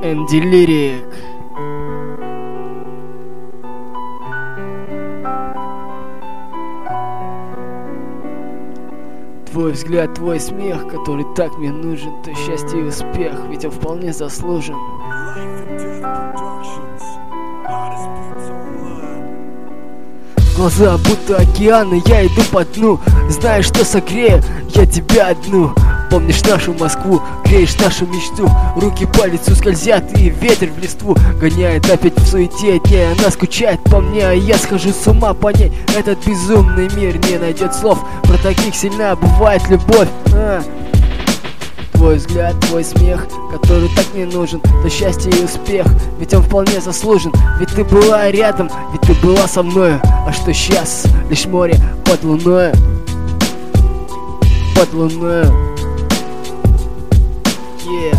MD Lyric. Твой взгляд, твой смех, который так мне нужен, то счастье и успех, ведь он вполне заслужен. Глаза будто океаны, я иду по дну. Знаешь, что согрею я тебя одну. Помнишь нашу Москву, греешь нашу мечту. Руки по лицу скользят и ветер в листву гоняет опять в суете дней. Она скучает по мне, а я схожу с ума по ней. Этот безумный мир не найдет слов. Про таких сильна бывает любовь. Твой взгляд, твой смех, который так мне нужен, то счастье и успех, ведь он вполне заслужен. Ведь ты была рядом, ведь ты была со мною. А что сейчас? Лишь море под луною. Под луною. Yeah.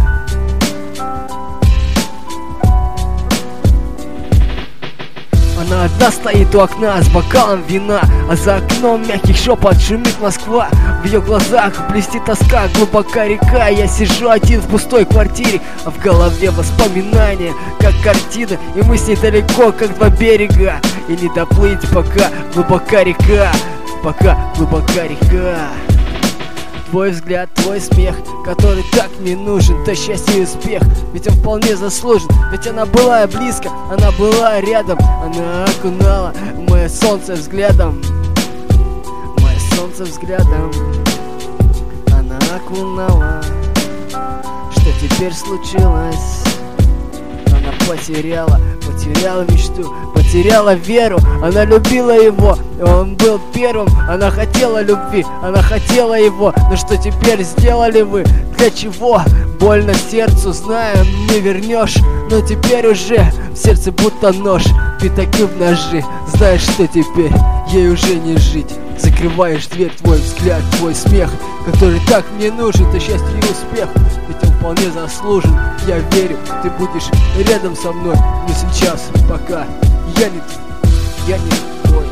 Она одна стоит у окна с бокалом вина, а за окном мягкий шепот шумит Москва. В ее глазах блестит тоска, глубока река. Я сижу один в пустой квартире, а в голове воспоминания, как картина. И мы с ней далеко, как два берега, и не доплыть, пока глубока река. Пока глубока река. Твой взгляд, твой смех, который так мне нужен, то счастье и успех, ведь он вполне заслужен. Ведь она была близко, она была рядом, она окунала мое солнце взглядом. Мое солнце взглядом. Она окунала. Что теперь случилось? Она потеряла мечту, потеряла веру. Она любила его, он был первым. Она хотела любви, она хотела его. Но что теперь сделали вы? Для чего? Больно сердцу, знаю, не вернешь. Но теперь уже в сердце будто нож, пятаки в ножи. Знаешь, что теперь? Ей уже не жить. Закрываешь дверь, твой взгляд, твой смех, который так мне нужен, то счастье и успех, ведь он вполне заслужен. Я верю, ты будешь рядом со мной, но сейчас, пока я не твой.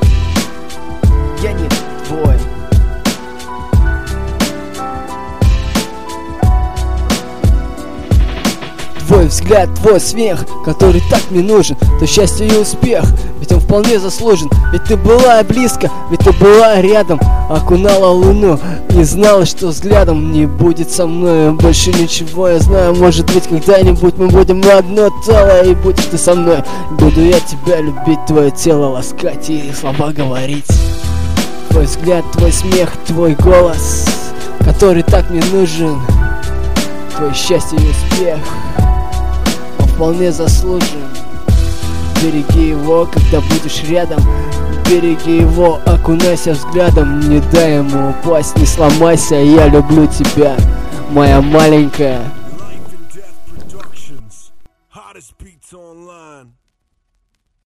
Я не твой. Твой взгляд, твой смех, который так мне нужен, то счастье и успех, ведь он вполне заслужен. Ведь ты была близко, ведь ты была рядом, окунала луну, не знала, что взглядом не будет со мной больше ничего. Я знаю, может быть, когда-нибудь мы будем одно целое, и будешь ты со мной. Буду я тебя любить, твое тело ласкать и слова говорить. Твой взгляд, твой смех, твой голос, который так мне нужен, твое счастье и успех вполне заслужен. Береги его, когда будешь рядом. Береги его, окунайся взглядом. Не дай ему упасть, не сломайся. Я люблю тебя, моя маленькая.